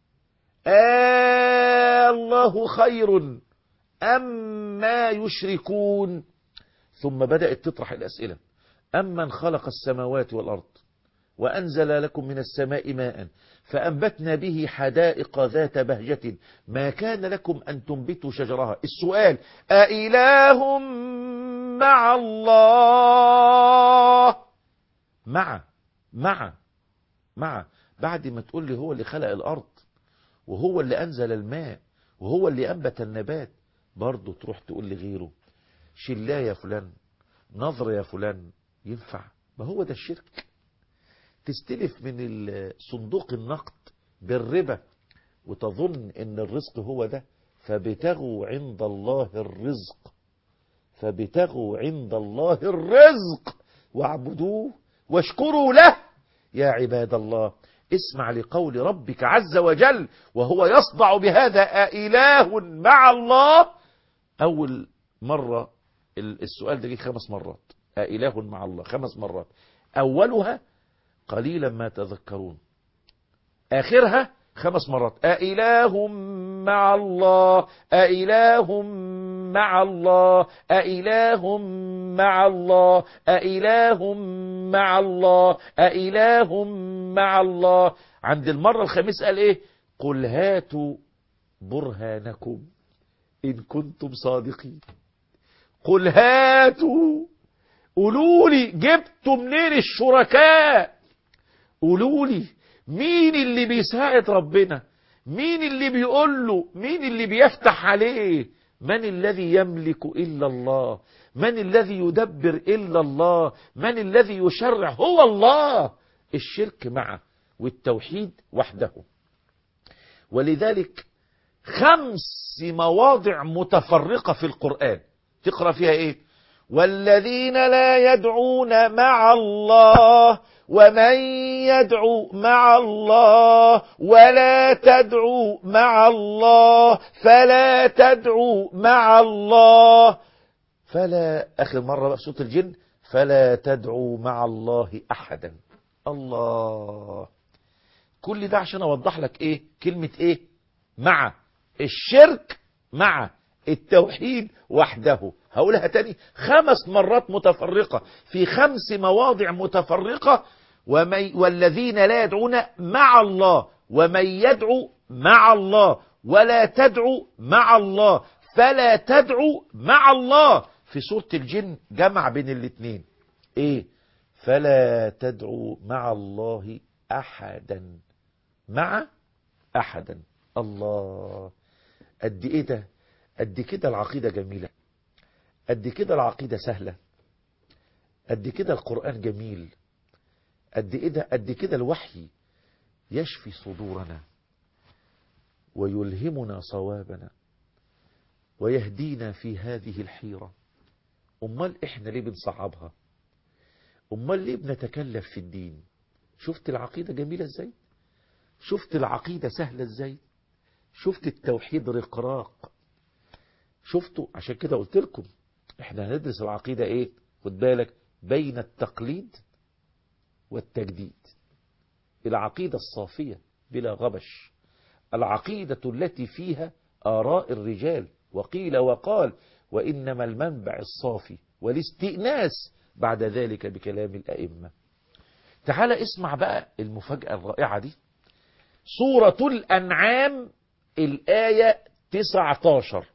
الله خير أم ما يشركون. ثم بدأت تطرح الأسئلة. أمن خلق السماوات والأرض وأنزل لكم من السماء ماء فأنبتنا به حدائق ذات بهجة ما كان لكم أن تنبتوا شجرها. السؤال أإله مع الله؟ مع بعد ما تقول لي هو اللي خلق الأرض وهو اللي أنزل الماء وهو اللي أنبت النبات، برضه تروح تقول لي غيره، شلا يا فلان، نظر يا فلان، ينفع؟ ما هو ده الشرك. تستلف من صندوق النقد بالربا وتظن ان الرزق هو ده، فابتغوا عند الله الرزق، فابتغوا عند الله الرزق واعبدوه واشكروا له يا عباد الله. اسمع لقول ربك عز وجل وهو يصدع بهذا أإله مع الله. أول مرة السؤال ده جه 5 مرات، أإله مع الله 5 مرات، أولها قليلا ما تذكرون، آخرها 5 مرات أإله مع الله، أإله مع الله، أإله مع الله، أإله مع الله، أإله مع الله. عند المرة الخامسة قال إيه؟ قل هاتوا برهانكم إن كنتم صادقين. قل هاتوا، قولوا لي جبتوا منين الشركاء، قولوا لي مين اللي بيساعد ربنا، مين اللي بيقول له، مين اللي بيفتح عليه، من الذي يملك إلا الله، من الذي يدبر إلا الله، من الذي يشرع هو الله. الشرك معه والتوحيد وحده. ولذلك 5 مواضع متفرقة في القرآن تقرأ فيها إيه؟ والذين لا يدعون مع الله ومن يدعو مع الله ولا تدعو مع الله فلا تدعو مع الله فلا. آخر مرة بقى سورة الجن فلا تدعو مع الله أحدا. الله. كل ده عشان اوضح لك ايه كلمة ايه مع الشرك مع التوحيد وحده. هقولها تاني 5 مرات متفرقة في 5 مواضع متفرقة. والذين لا يدعون مع الله، ومن يدعو مع الله ولا تدعو مع الله فلا تدعو مع الله. في سورة الجن جمع بين الاثنين ايه؟ فلا تدعو مع الله احدا. مع احدا. الله. قد ايه ده؟ قد كده العقيدة جميلة، قد كده العقيدة سهلة، قد كده القرآن جميل، قد ايه ده؟ قد كده الوحي يشفي صدورنا ويلهمنا صوابنا ويهدينا في هذه الحيرة. امال احنا ليه بنصعبها؟ امال ليه بنتكلف في الدين؟ شفت العقيدة جميلة ازاي؟ شفت العقيدة سهلة ازاي؟ شفت التوحيد رقراق؟ شفتوا؟ عشان كده قلت لكم احنا هندرس العقيدة ايه؟ خد بالك بين التقليد والتجديد. العقيدة الصافية بلا غبش، العقيدة التي فيها آراء الرجال وقيل وقال، وإنما المنبع الصافي والاستئناس بعد ذلك بكلام الأئمة. تعال اسمع بقى المفاجأة الرائعة دي. سورة الأنعام الآية 19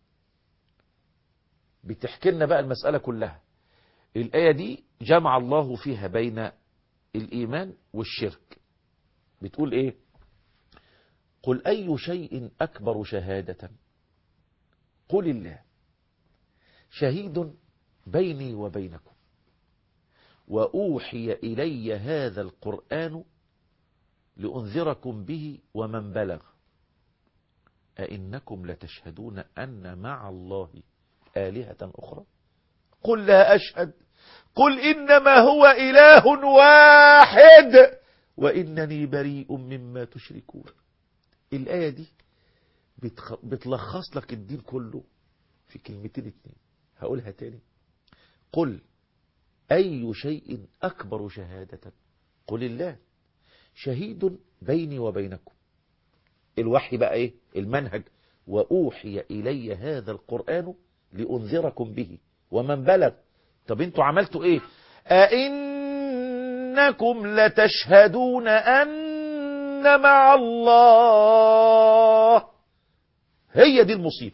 بتحكي لنا بقى المسألة كلها. الآية دي جمع الله فيها بين الإيمان والشرك. بتقول إيه؟ قل أي شيء أكبر شهادة قل الله شهيد بيني وبينكم وأوحي إلي هذا القرآن لأنذركم به ومن بلغ أئنكم لتشهدون أن مع الله آلهة أخرى قل لا أشهد قل إنما هو إله واحد وإنني بريء مما تشركون. الآية دي بتلخص لك الدين كله في كلمتين 2. هقولها تاني. قل أي شيء أكبر شهادة قل الله شهيد بيني وبينكم. الوحي بقى إيه؟ المنهج. وأوحي إلي هذا القرآن لأنذركم به ومن بلغ. طب انتوا عملتوا ايه؟ أئنكم لتشهدون أن مع الله. هي دي المصيبة.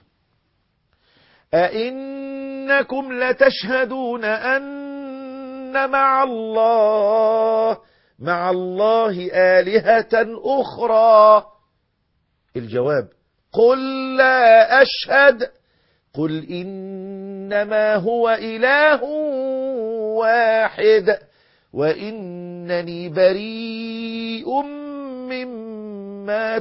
أئنكم لتشهدون أن مع الله آلهة أخرى. الجواب قل لا أشهد قل إنما هو إله واحد وإنني بريء مما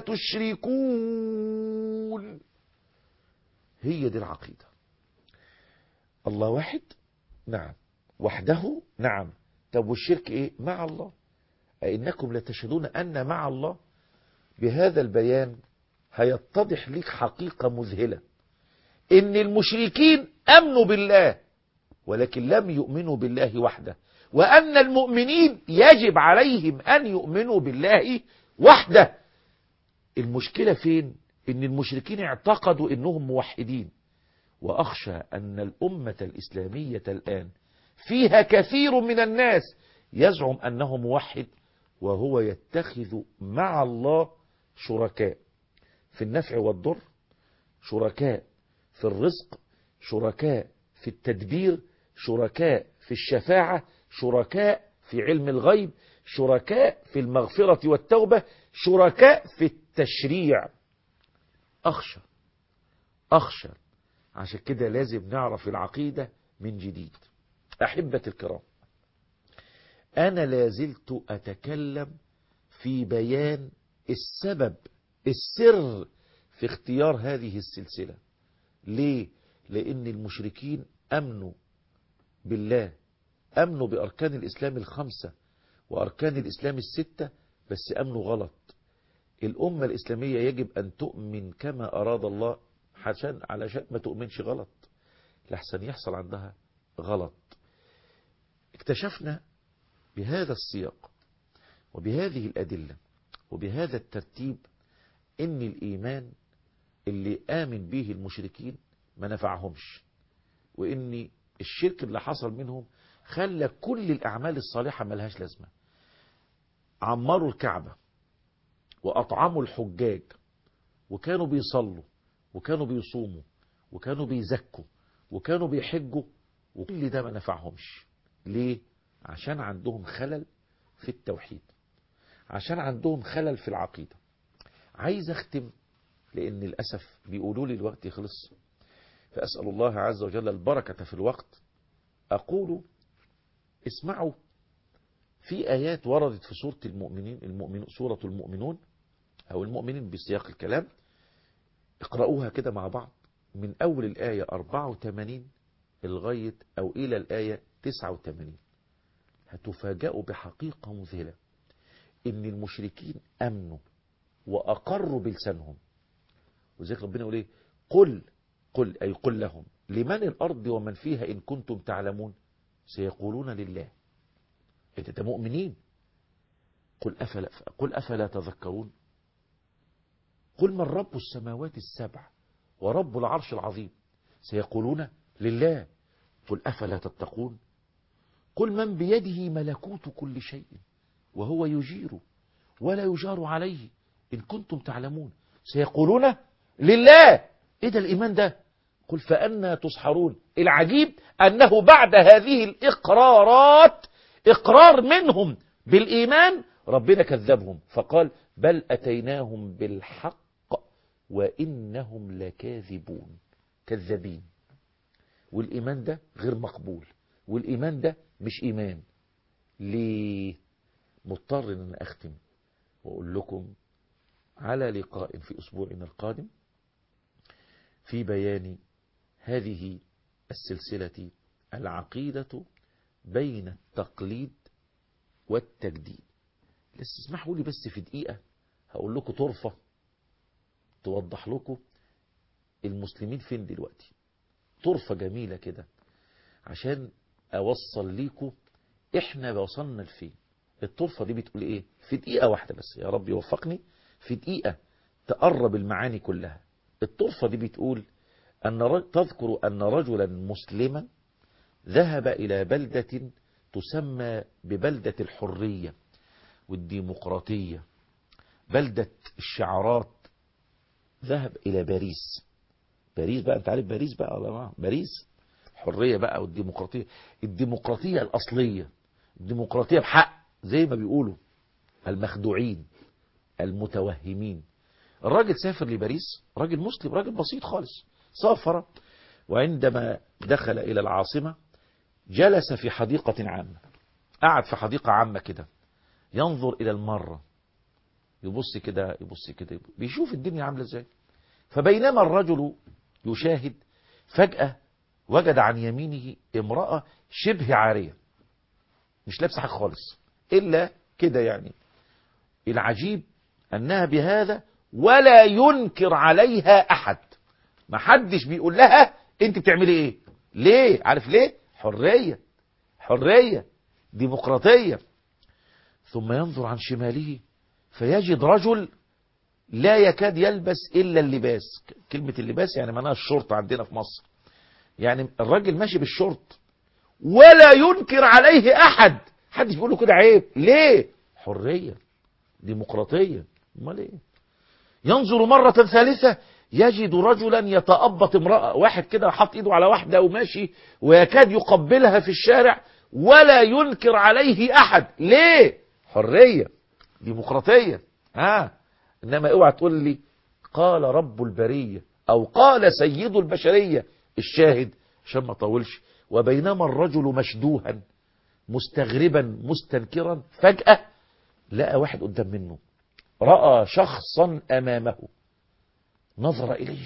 تشركون. هي دي العقيدة. الله واحد؟ نعم. وحده؟ نعم. طب والشرك ايه؟ مع الله. أئنكم لتشهدون أن مع الله. بهذا البيان هيتضح لك حقيقة مذهلة، إن المشركين أمنوا بالله ولكن لم يؤمنوا بالله وحده، وأن المؤمنين يجب عليهم أن يؤمنوا بالله وحده. المشكلة فين؟ إن المشركين اعتقدوا إنهم موحدين. وأخشى أن الأمة الإسلامية الآن فيها كثير من الناس يزعم أنه موحد وهو يتخذ مع الله شركاء في النفع والضر، شركاء في الرزق، شركاء في التدبير، شركاء في الشفاعة، شركاء في علم الغيب، شركاء في المغفرة والتوبة، شركاء في التشريع. أخشى. عشان كده لازم نعرف العقيدة من جديد. أحبة الكرام، أنا لازلت أتكلم في بيان السبب، السر في اختيار هذه السلسلة. ليه؟ لأن المشركين أمنوا بالله، أمنوا بأركان الإسلام 5 وأركان الإسلام 6، بس أمنوا غلط. الأمة الإسلامية يجب أن تؤمن كما أراد الله، علشان ما تؤمنش غلط لحسن يحصل عندها غلط. اكتشفنا بهذا السياق وبهذه الأدلة وبهذا الترتيب إن الإيمان اللي آمن به المشركين ما نفعهمش، وإن الشرك اللي حصل منهم خلى كل الأعمال الصالحة ملهاش لازمة. عمروا الكعبة وأطعموا الحجاج وكانوا بيصلوا وكانوا بيصوموا وكانوا بيزكوا وكانوا بيحجوا، وكل ده ما نفعهمش. ليه؟ عشان عندهم خلل في التوحيد، عشان عندهم خلل في العقيدة. عايز أختم لأن للأسف بيقولوا لي الوقت يخلص، فأسأل الله عز وجل البركة في الوقت. أقول اسمعوا في آيات وردت في سورة المؤمنين سورة المؤمنون أو المؤمنين بسياق الكلام. اقرأوها كده مع بعض من أول الآية 84 لغاية أو إلى الآية 89. هتفاجئوا بحقيقة مذهلة إن المشركين أمنوا وأقروا بلسانهم. وذلك ربنا يقول إيه؟ قل لهم لمن الأرض ومن فيها إن كنتم تعلمون سيقولون لله. ده مؤمنين. قل أفلا تذكرون. قل من رب السماوات السبع ورب العرش العظيم سيقولون لله. قل أفلا تتقون. قل من بيده ملكوت كل شيء وهو يجير ولا يجار عليه إن كنتم تعلمون سيقولون لله. إيه ده الإيمان ده؟ قل فأنا تسحرون. العجيب أنه بعد هذه الإقرارات إقرار منهم بالإيمان ربنا كذبهم فقال بل أتيناهم بالحق وإنهم لكاذبون. كذابين. والإيمان ده غير مقبول، والإيمان ده مش إيمان. ليه؟ مضطر أن أختم وأقول لكم على لقاء في أسبوعنا القادم في بيان هذه السلسلة العقيدة بين التقليد والتجديد. اسمحوا لي بس في دقيقة هقول لكم طرفة توضح لكم المسلمين فين دلوقتي. طرفة جميلة كده عشان أوصل ليكم إحنا وصلنا لفين. الطرفة دي بتقول إيه؟ في دقيقة واحدة بس يا رب يوفقني في دقيقة تقرب المعاني كلها. الطرفة دي بتقول تذكر أن رجلا مسلما ذهب إلى بلدة تسمى ببلدة الحرية والديمقراطية، بلدة الشعارات. ذهب إلى باريس. باريس بقى أنت عارف باريس بقى ولا باريس حرية بقى والديمقراطية، الديمقراطية الأصلية، الديمقراطية بحق زي ما بيقولوا المخدوعين المتوهمين. الراجل سافر لباريس، راجل مسلم، راجل بسيط خالص، سافر وعندما دخل إلى العاصمة جلس في حديقة عامة. قعد في حديقة عامة كده ينظر إلى المرة، يبص كده يبص كده، بيشوف الدنيا عاملة ازاي. فبينما الرجل يشاهد فجأة وجد عن يمينه امرأة شبه عارية، مش لابسة حاجة خالص إلا كده يعني. العجيب أنها بهذا ولا ينكر عليها أحد، ما حدش بيقول لها أنت بتعملي إيه. ليه؟ عارف ليه؟ حرية، حرية، ديمقراطية. ثم ينظر عن شماله فيجد رجل لا يكاد يلبس إلا اللباس. كلمة اللباس يعني معناها الشورت عندنا في مصر، يعني الراجل ماشي بالشورت ولا ينكر عليه أحد، حدش بيقول له كده عيب. ليه؟ حرية، ديمقراطية. امال ايه؟ ينظر مرة ثالثة يجد رجلا يتأبط امرأة، واحد كده حط ايده على واحدة وماشي ويكاد يقبلها في الشارع ولا ينكر عليه أحد. ليه؟ حرية، ديمقراطية. إنما اوعى تقول لي قال رب البرية أو قال سيد البشرية. الشاهد عشان ما اطولش، وبينما الرجل مشدوها مستغربا مستنكرا فجأة لقى واحد قدام منه، رأى شخصا أمامه نظر إليه.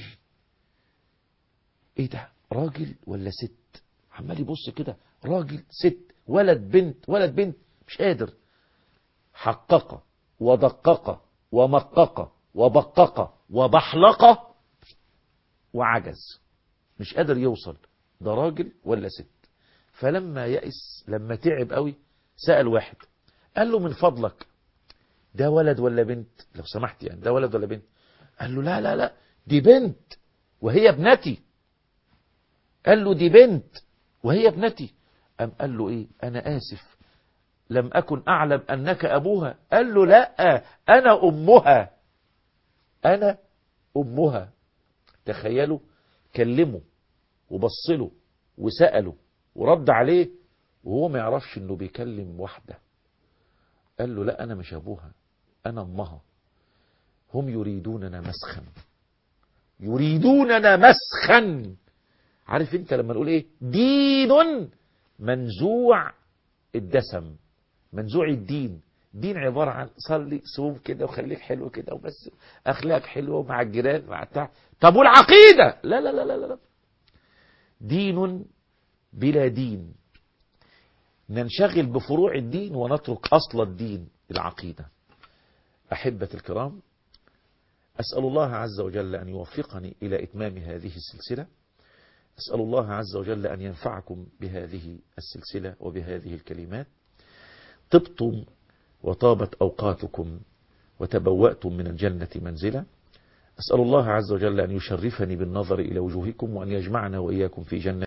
إيه ده؟ راجل ولا ست؟ عمال يبص كده، راجل ست ولد بنت ولد بنت، مش قادر. حقق ودقق ومقق وبقق وبحلق وعجز، مش قادر يوصل ده راجل ولا ست. فلما يأس، لما تعب قوي، سأل واحد قال له من فضلك ده ولد ولا بنت لو سمحت يعني، ده ولد ولا بنت؟ قال له لا لا لا دي بنت وهي ابنتي. قال له دي بنت وهي ابنتي. قام قال له ايه، انا اسف لم اكن اعلم انك ابوها. قال له لا انا امها، انا امها. تخيلوا، كلمه وبصله وسأله ورد عليه وهو ما يعرفش انه بيكلم واحدة. قال له لا انا مش ابوها، انا امها. هم يريدوننا مسخا، يريدوننا مسخا. عارف انت لما نقول ايه، دين منزوع الدسم، منزوع الدين. دين عبارة عن صلي صوم كده وخليك حلو كده وبس، اخلاق حلوة مع الجيران مع بتاع. طب والعقيدة؟ لا لا لا لا لا، دين بلا دين. ننشغل بفروع الدين ونترك أصل الدين، العقيدة. أحبة الكرام، أسأل الله عز وجل أن يوفقني إلى إتمام هذه السلسلة. أسأل الله عز وجل أن ينفعكم بهذه السلسلة وبهذه الكلمات. طبتم وطابت أوقاتكم وتبوأتم من الجنة منزلا. أسأل الله عز وجل أن يشرفني بالنظر إلى وجوهكم وأن يجمعنا وإياكم في جنة